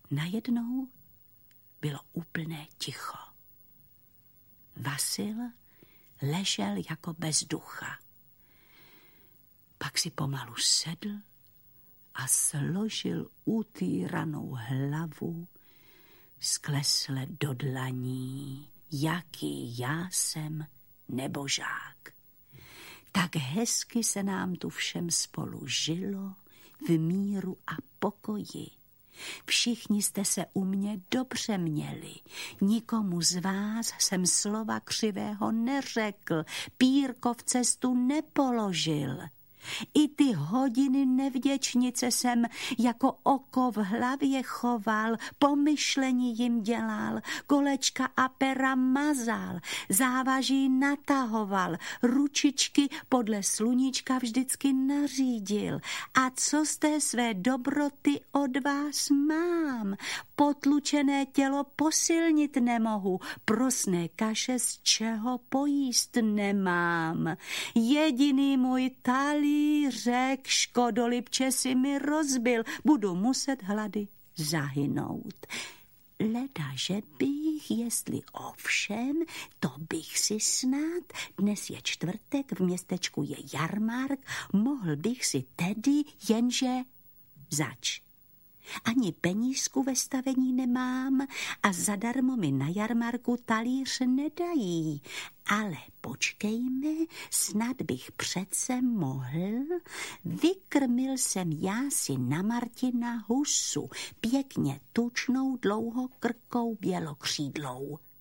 Najednou bylo úplné ticho. Vasil ležel jako bez ducha. Pak si pomalu sedl a složil utýranou hlavu sklesle do dlaní, jaký já jsem nebožák. Tak hezky se nám tu všem spolu žilo v míru a pokoji. Všichni jste se u mě dobře měli. Nikomu z vás jsem slova křivého neřekl, pírko v cestu nepoložil. I ty hodiny nevděčnice jsem jako oko v hlavě choval, pomyšlení jim dělal, kolečka a pera mazal, závaží natahoval, ručičky podle sluníčka vždycky nařídil. A co z té své dobroty od vás mám? Potlučené tělo posilnit nemohu, prosné kaše z čeho pojíst nemám. Jediný můj talířek škodolibče si mi rozbil, budu muset hlady zahynout. Leda, že bych, jestli ovšem, to bych si snad, dnes je čtvrtek, v městečku je jarmark, mohl bych si tedy, jenže zač. Ani penízku ve stavení nemám a zadarmo mi na jarmarku talíř nedají. Ale počkejme, snad bych přece mohl. Vykrmil jsem já si na Martina husu, pěkně tučnou dlouhokrkou bělokřídlou.